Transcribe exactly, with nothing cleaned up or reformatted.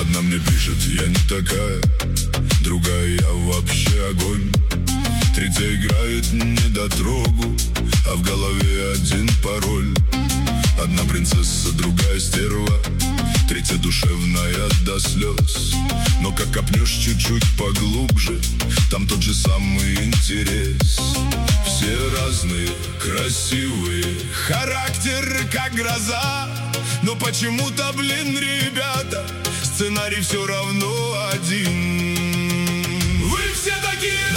Одна мне пишет: я не такая, другая: я вообще огонь. Третья играет недотрогу, а в голове один пароль. Одна принцесса, другая стерва, третья душевная до слез. Но как копнешь чуть-чуть поглубже, там тот же самый интерес. Все разные, красивые, характеры как гроза. Но почему-то, блин, ребята, сценарий все равно один. Вы все такие